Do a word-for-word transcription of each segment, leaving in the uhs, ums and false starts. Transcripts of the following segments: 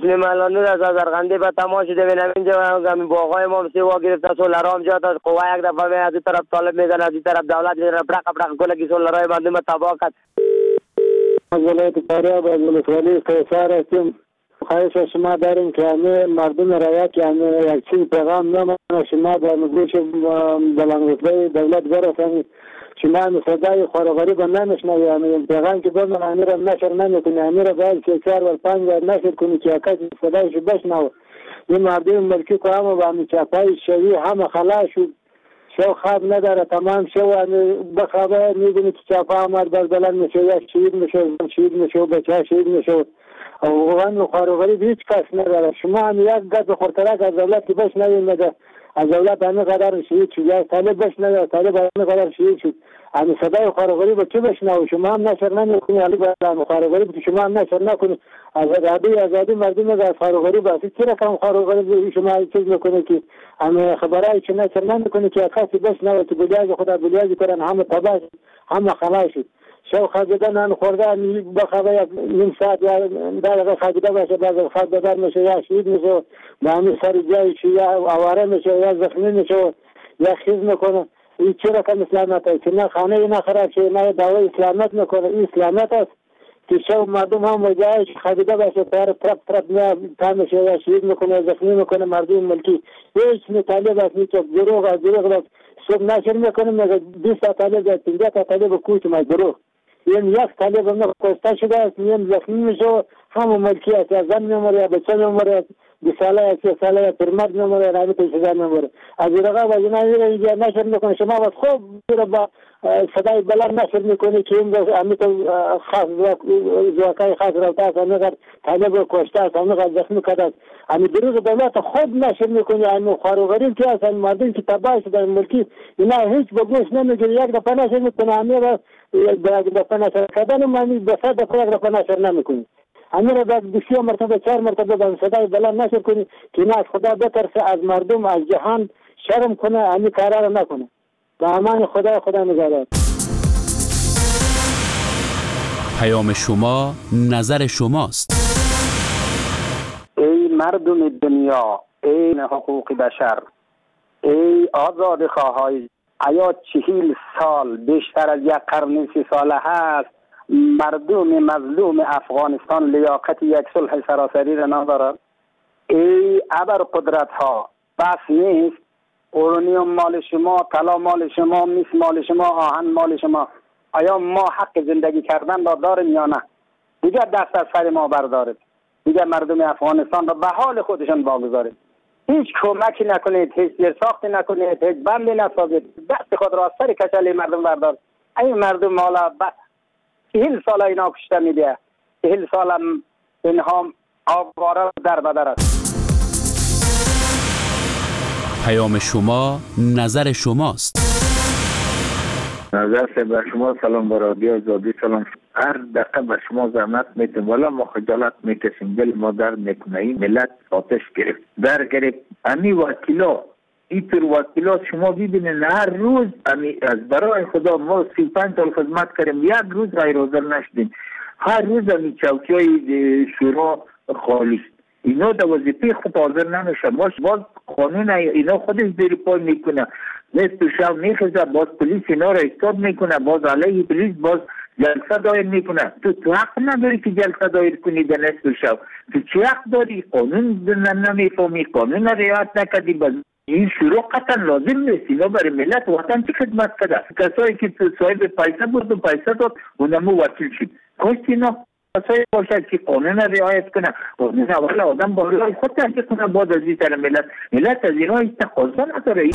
اسم ملانور از ازرقندی به تماش ببینم اینجا همین باغای ما سیوا گرفته سولرام جات از قوا یک دفعه می از این طرف طالب میزنه از این طرف دولت میزنه برق برق کلگی سولرای مردم تباه کرد. از ولایت فاریاب از ولسوالی قیصر هستیم. خواهش از شما داریم که همه مردم رعیت که همه یک چیز پیغام نمانه شما به گوش بلندرتبه دولت برسانید. شما همه صدای خورغریب نمیشنوی همه پیغام که بمن همه را نشر نمیکنی همه را باید که چهار و پنج بار نشر کنی که کسی صدایش بشنوه. این مردم ملکی که همه به همه چاپای شوی همه خلاص شد شو خواب نداره تمام شو بخوابه میبینی که چاپا آمد باز بلند میشه یا شهید میشه شهید میشه بچه شهید میشه اوغان خورغریب هیچ کس نداره. شما هم یک گز خورترک از دولت که بشنوید نده از دولت همه قدر شهید شد یا طالب بشنوید طالب همه قدر شهید شد همه صدای خورغریب چه بشنوید شما هم نشر نمیکنی علی برام خورغریب که شما هم نشر نکنی از آزادی آزادی مردم از خورغریب است چرا کم خورغریب شما چیز میکنه که همه خبرای چه نشر نمیکنه که کسی بشنوید که بلیاز خدا بلیاز کردن همه تباش همه خلاص شد شو خواهده نان خورده بخواه نیم ساعت یا دقیقه خواهده باشه باز خواهده دار میشه یا شهید میشه به همین سر جایشی یا آواره میشه یا زخمی میشه یا خیز میکنه. این چرا کم اسلامت است که نه خانه اینا خراب شه نه دعوی اسلامت میکنه. این اسلامت است که شو مردم هم جایش خواهده باشه تر طرف طرف تا میشه یا شهید میکنه زخمی میکنه مردم ملکی هیچ مطالب است نیست دروغ است دروغ است صبح نشر میکنه میگه بیست طالب یا پنجاه طالب کوچ ما دروغ این یک طالب هم کشته شده است این زخمی میشه همه ملکی است یا زن میموره یا بچه میموره دو ساله یا سه ساله یا پرمرد میموره یا همه پیشزن میموره از این رقم از اینا اینجا نشر میکنه. شما باید خوب با صدای بلند نشر میکنی که این همه تو خاص زواکای خاص روته است همه طالب کشته است همه زخمی کرده است همه دروغ دولت خود نشر میکنی همه خواروغریب که هست مردم که تباه شده ملکی اینا هیچ بگوش نمیگیره یک دفعه نشر میکنه همه را یک دفعه نشر کردن معنی به صد دفعه یک دفعه نشر نمیکنی همه را باید دو سه مرتبه چهار مرتبه به صدای بلند نشر کنی که اینا از خدا بترسه از مردم از جهان شرم کنه همه کارا را نکنه. به امان خدا خدا نگهدار. پیام شما نظر شماست. ای مردم دنیا ای حقوق بشر ای آزاد خواهای آیا چهل سال بیشتر از یک قرن سی ساله هست مردم مظلوم افغانستان لیاقت یک صلح سراسری را ندارد؟ ای ابر قدرت ها بس نیست اورانیوم مال شما، طلا مال شما، مس مال شما، آهن مال شما. آیا ما حق زندگی کردن را داریم یا نه؟ دیگر دست از سر ما بردارید. دیگر مردم افغانستان را به حال خودشان واگذارید. هیچ کمکی نکنید، هیچ زیرساختی نکنید، هیچ بندی نسازید. دست خود را از سر کچل مردم بردارید. این مردم مالا ب... چهل سال اینا کشته میده. چهل سال هم اینها آواره در بدر است. پیام شما نظر شماست. نظر به شما سلام به رادیو آزادی سلام. هر دقیقه به شما زحمت میتیم ولی ما خجالت میکشیم دل ما درد میکنه. این ملت آتش گرفت در گرفت امی وکیلا اینطور وکیلا شما ببینید هر روز امی از برای خدا ما سی و پنج سال خدمت کردیم یک روز غیر حاضر نشدیم. هر روز امی چوکی های شورا خالی اینا در وظیفه خود حاضر نمیشه. باز باز قانون اینا خودش زیر پای میکنه نصف شب میخزه باز پلیس اینا را استاب میکنه باز علیه پلیس باز جلسه دایر میکنه. تو تو حق نداری که جلسه دایر کنی در نصف شب. تو چه حق داری؟ قانون نمیفهمی قانون رعایت نکردی. باز این شروع قطعا لازم نیست. اینا برای ملت وطن چی خدمت کرده؟ کسایی که صاحب پیسه بود و پیسه داد اونمو وکیل شد. کاش اینا کسایی باشد که قانون رعایت کنه. قانون اول آدم بالای خود تحقیق کنه بعد از این طرح ملت ملت از اینا هیچ تقاضا نداره.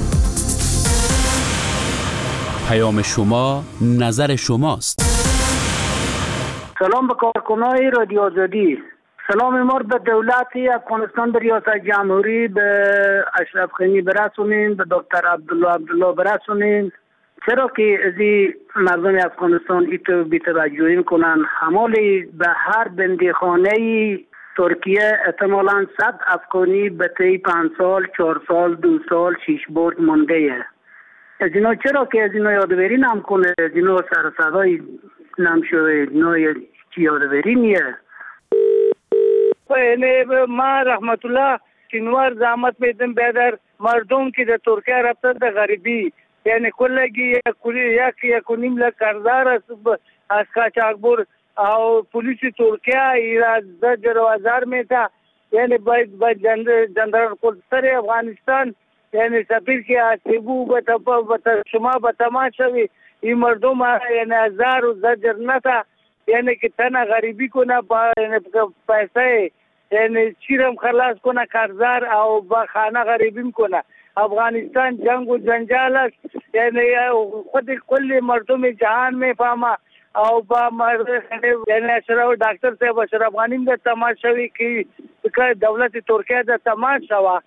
پیام شما نظر شماست. سلام به کارکنای رادیو آزادی. سلام ما به دولت افغانستان به ریاست جمهوری به اشرف غنی برسونین به دکتر عبدالله عبدالله برسونین. چرا که از مردم افغانستان ایتو بی‌توجهی میکنن حمالی به هر بندیخانه ترکیه احتمالاً صد افغانی به طی پنج سال چهار سال دو سال شش برد مونده. از اینا چرا که از اینا یادوری نم کنه از اینا سر صدای نم شوه اینا چی یادوری نیه. یعنی ما رحمت الله شینوار زحمت میدم بیادر مردم که در ترکیه رفته در غریبی، یعنی کلگی یک یک و نیم لک کارزار از قاچاقبر او پولیس ترکیه ایراد زجر و ازار میتا، یعنی باید باید جنرال قدسر افغانستان یعنی سفیر که آسیبو بتا شما بتما شوی این مردم یعنی ازار و زجر نتا، یعنی که تنها غریبی کنه با یعنی پیسه یعنی چیرم خلاص کنه کارزار او با خانه غریبی کنه. افغانستان جنگ و جنجال است، یعنی خود کل مردم جهان میفهمه او با مرد یعنی اشرف دکتر صاحب اشرف غنی د تماشوي کی دولت ترکیه د تماشوا.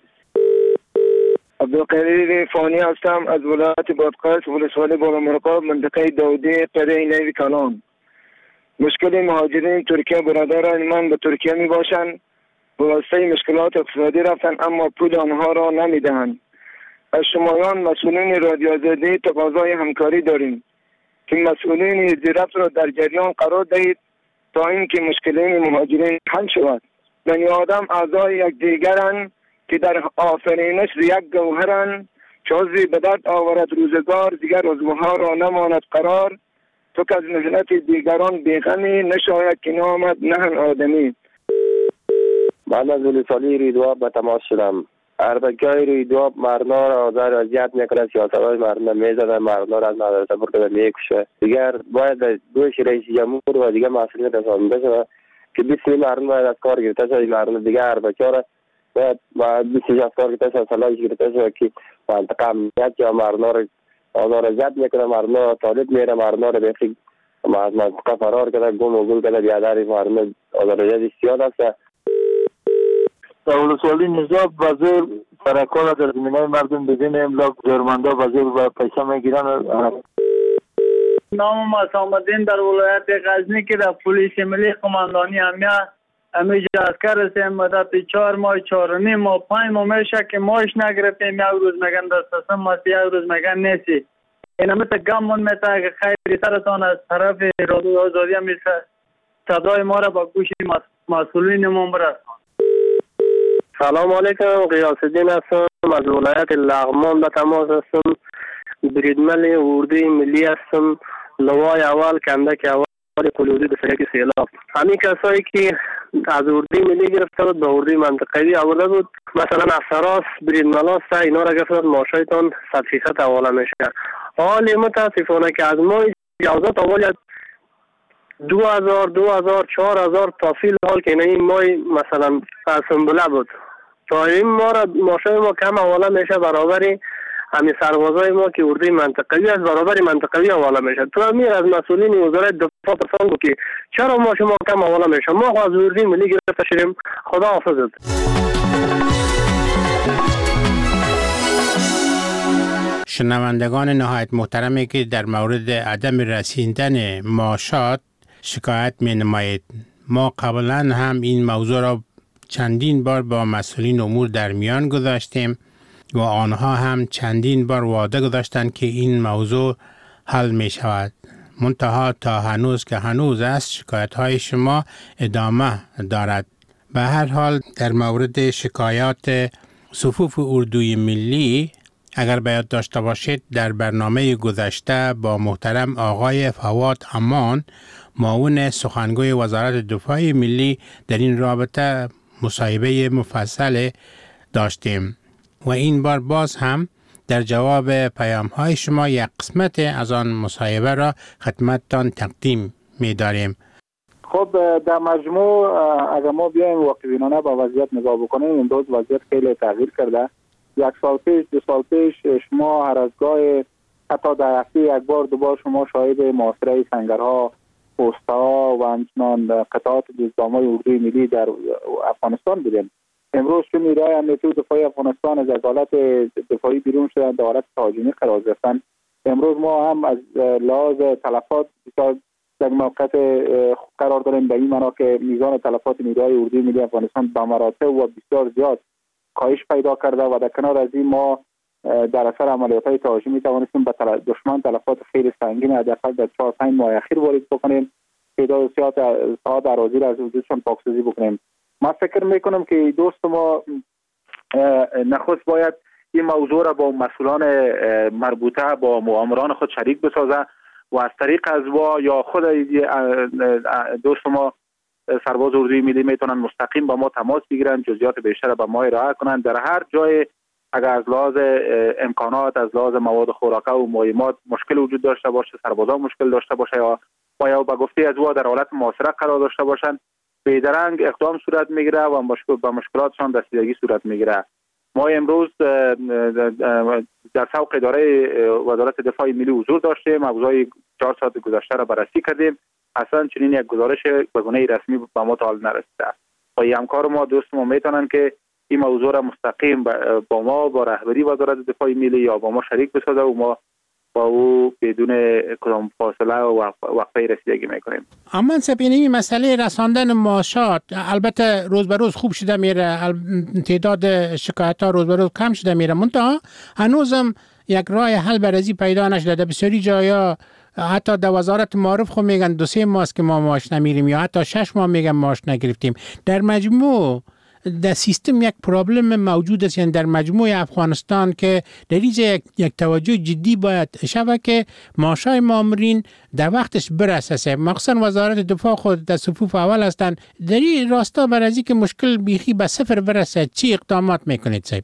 عبدالقدیر فانی هستم از ولایت بادغیس ولسوالی بالامرغاب منطقه داودی قریه نوی کلان. مشکل مهاجرین ترکیه برادران من به ترکیه می باشند، به واسطه مشکلات اقتصادی رفتن اما پول آنها را نمی دهند. از شمایان مسئولین رادیو آزادی تقاضای همکاری داریم که مسئولین زیرفت را در جریان قرار دهید تا اینکه مشکلین مهاجرین حل شود. بنی آدم اعضای یک دیگرند که در آفرینش یک گوهرند، چه عضوی به درد آورد روزگار دیگر عضوها را نماند قرار. تو که از محنت دیگران بیغمی نشاید که نامد نهن آدمی. من از ولسوالی ریدواب به تماس شدم. اربکای ریدواب مردنا را آزار اذیت میکنه، سیاست‌های مردنا میزنه، مردنا را از مدرسه برده میکشه. دیگر باید دوش رئیس جمهور و دیگر مسئولین رساننده شده که بیست مردم باید از کار گرفته شده. مردم دیگر اربکا را باید بیست از کار گرفته شده، سلاح گرفته شده که منطقه امنیت یا مردنا را آزار اذیت میکنه، مردنا را طالب میره، مردنا را بخی از منطقه فرار کرده، گم و گل کرده، بیادر مردم آزار اذیت زیاد است. در ولسوالی نجاب وزیر ترکال در زمینه مردم بدین املاک جرمنده وزیر و پیسه میگیرن. نام حسام الدین در ولایت غزنی که در پلیس ملی قماندانی امنیت امیج عسکر هستیم. مدت چهار ماه چهار و نیم ماه پنج ماه میشه که ماش نگرفتیم. یک روز میگن دست هستم یک روز میگن نیستی. این همه تا گمون میتا که خیلی سرتان از طرف رادیو آزادی هم صدای ما را با گوش مسئولین ما برسان. سلام علیکم، غیاث الدین هستم از ولایت لغمان به تماس هستم. بریدمن اردوی ملی هستم. لوای اول کندک اول کلودی به سریع سیلاب. همین کسایی که از اردوی ملی گرفته بود به اردوی منطقوی اوله بود، مثلا افسراس بریدمناست اینا را گرفته بود ماشایتان صد فیصد حواله میشه. حال متاسفانه که از ما اجازات اول دو هزار دو هزار چهار هزار تا فیل حال که این مای مثلا سنبله بود تا این ما را ماشای ما کم حواله میشه برابری همین سربازای ما که اردوی منطقوی از برابری منطقوی حواله میشه. تو امیر از مسئولین وزارت دفاع پرسان بود که چرا ما شما کم حواله میشه؟ ما از اردوی ملی گرفته شدیم. خدا حافظت. شنوندگان نهایت محترمی که در مورد عدم رسیدن معاشات شکایت می نمایید، ما قبلا هم این موضوع را چندین بار با مسئولین امور در میان گذاشتیم و آنها هم چندین بار وعده گذاشتند که این موضوع حل می شود. منتها تا هنوز که هنوز است شکایت های شما ادامه دارد. به هر حال در مورد شکایات صفوف اردوی ملی اگر باید داشته باشید در برنامه گذشته با محترم آقای فواد امان معاون سخنگوی وزارت دفاع ملی در این رابطه مصاحبه مفصل داشتیم و این بار باز هم در جواب پیام های شما یک قسمت از آن مصاحبه را خدمتتان تقدیم می داریم. خب در مجموع اگر ما بیایم واقعبینانه با وضعیت نگاه بکنیم، امروز وضعیت خیلی تغییر کرده. یک سال پیش دو سال پیش شما هر از گاه حتی در هفته یک بار دو بار شما شاهد محاصره سنگرها، پست‌ها و همچنان قطعات دزدامای اردوی ملی در افغانستان بودیم. امروز چون نیروهای امنیتی و دفاعی افغانستان از حالت دفاعی بیرون شدن در حالت تهاجمی قرار گرفتن، امروز ما هم از لحاظ تلفات بسیار در موقعیت قرار داریم به این معنا که میزان تلفات نیروهای اردوی ملی افغانستان به مراتب و بسیار زیاد کاهش پیدا کرده و در کنار از این ما در اثر عملیات‌های تهاجمی توانستیم به دشمن تلفات خیلی سنگین حداقل در چهار پنج ماه اخیر وارد بکنیم. تعداد زیاد ساعت اراضی را از وجودشان پاکسازی بکنیم. ما فکر میکنم که دوست ما نخست باید این موضوع را با مسئولان مربوطه با مؤامران خود شریک بسازه و از طریق از وا یا خود دوست ما سرباز اردوی ملی میتونن مستقیم با ما تماس بگیرن، جزئیات بیشتر با ما ارائه کنن. در هر جای اگر از لحاظ امکانات، از لحاظ مواد خوراکه و مایمات مشکل وجود داشته باشه، سربازان مشکل داشته باشه یا با یا به گفته از وا در حالت محاصره قرار داشته باشن، بیدرنگ اقدام صورت میگیره و مشکل با مشکلاتشان رسیدگی صورت میگیره. ما امروز در سوق اداره وزارت دفاع ملی حضور داشتیم، موضوع چهار ساعت گذشته را بررسی کردیم. اصلا چنین یک گزارش به گونه رسمی به ما تا حال نرسیده. و همکار ما دوست ما میتونن که این موضوع را مستقیم با ما با رهبری وزارت دفاع ملی یا با ما شریک بسازه و ما با او بدون کدام فاصله و وقفه رسیدگی میکنیم. اما سپینی مسئله رساندن معاشات البته روز به روز خوب شده میره، تعداد شکایت ها روز به روز کم شده میره، منتها هنوزم یک راه حل برازی پیدا نشده. در بسیاری جایا حتی در وزارت معارف خود میگن دو سه ماه که ما معاش نمیریم یا حتی شش ماه میگن معاش نگرفتیم. در مجموع در سیستم یک پرابلم موجود است، یعنی در مجموع افغانستان که در اینجا یک, یک توجه جدی باید شود که معاشای مامورین در وقتش برسه. مخصوصا وزارت دفاع خود در صفوف اول هستند. در این راستا برای از که مشکل بیخی به صفر برسه چی اقدامات میکنید صاحب؟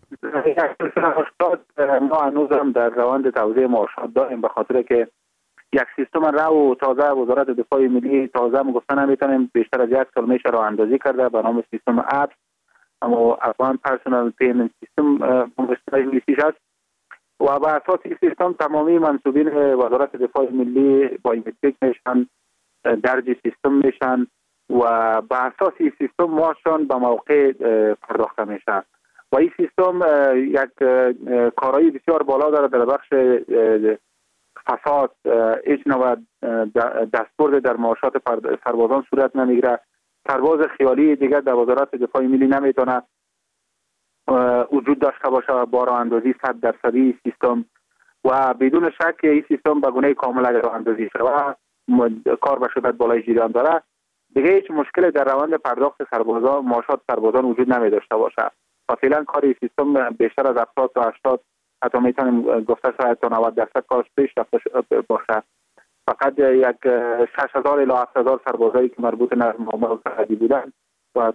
ما هنوز هم در روند توزیع معاشات داریم، به خاطر که یک سیستم رو و تازه وزارت دفاع ملی تازه گفتن نمیتونیم بیشتر از یک سال میشه راه اندازی کرده به نام سیستم اپس، اما افغان پرسونال پیمنت سیستم به انگلیسیش هست و به اساس این سیستم تمامی منصوبین وزارت دفاع ملی بایومتریک میشن، درج سیستم میشن و به اساس این سیستم ماشون به موقع پرداخته میشه و این سیستم یک کارایی بسیار بالا داره در بخش فساد. هیچ نوع دستبرد در معاشات سربازان صورت نمیگیره. سرباز خیالی دیگر در وزارت دفاع ملی نمیتونه وجود داشته باشه با راه اندازی صد درصدی سیستم و بدون شک این سیستم به گونه کامل اگر راه اندازی شود کار به شدت بالای جریان داره، دیگه هیچ مشکل در روند پرداخت سربازان معاشات سربازان وجود نمی داشته باشه و فعلا کار سیستم بیشتر از هفتاد تا هشتاد حتی میتونیم گفته شاید تا نود درصد کارش پیش رفته باشه. فقط یک شش هزار الی هفت هزار سربازایی که مربوط به معاملات سرحدی بودن و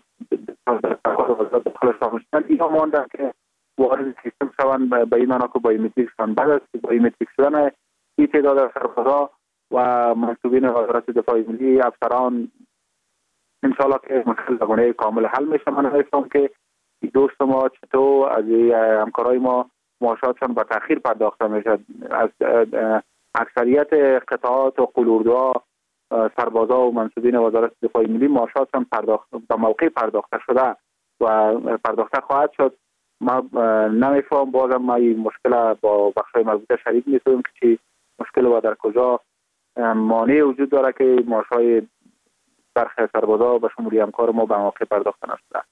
اینا ماندن که وارد سیستم شوند به این معنا که بایومتریک شدن. بعد از بایومتریک شدن این تعداد سربازا و منصوبین وزارت دفاع ملی افسران انشاءالله که مشکل به گونه کامل حل میشه. من می‌فهمم که دوست ما چطور از همکارای ما معاشاتشان به تأخیر پرداخته میشه. از اکثریت قطعات و قلوردوها سربازا و منصوبین وزارت دفاع ملی معاشاتشان پرداخت به موقع پرداخته شده و پرداخته خواهد شد. ما نمیفهم بازم ما این مشکل با بخشای مربوطه شریک نیستیم که چی مشکل و در کجا مانع وجود داره که معاشای برخی سربازا به شمولی همکار ما به موقع پرداخته نشده.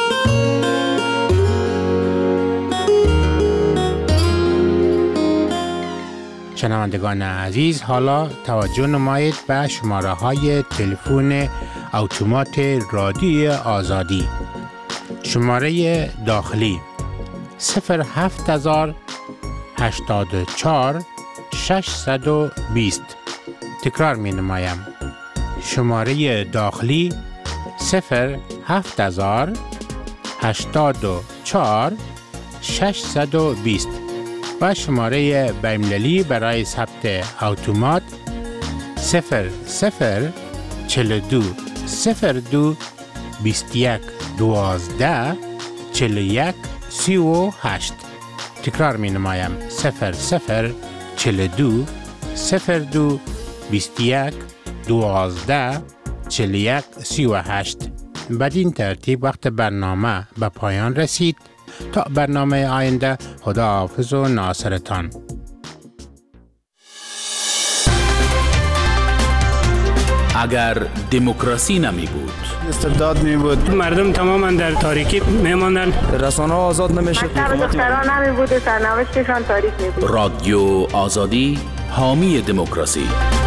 شنوندگان عزیز، حالا توجه نمایید به شماره های تلفن اتومات رادیوی آزادی. شماره داخلی صفر هفت هزار هشتاد و چهار ششصد و بیست. تکرار می نمایم. شماره داخلی صفر هفت هزار هشتاد و چهار ششصد و بیست و شماره بین‌المللی برای ثبت اتومات صفر صفر چهل و دو صفر دو بیست و یک دوازده چهل و یک سی و هشت. تکرار می نمایم. صفر صفر چهل و دو صفر دو بیست و یک دوازده چهل و یک سی و هشت. بدین ترتیب وقت برنامه به پایان رسید. تا برنامه آینده، خدا حافظ و ناصرتان. اگر دموکراسی نمی بود، استبداد می بود، مردم تماما در تاریکی می ماندن، رسانه ها آزاد نمیشد، مکتب دختران نمی بود و سرنوشتشان تاریک می بود. رادیو آزادی حامی دموکراسی.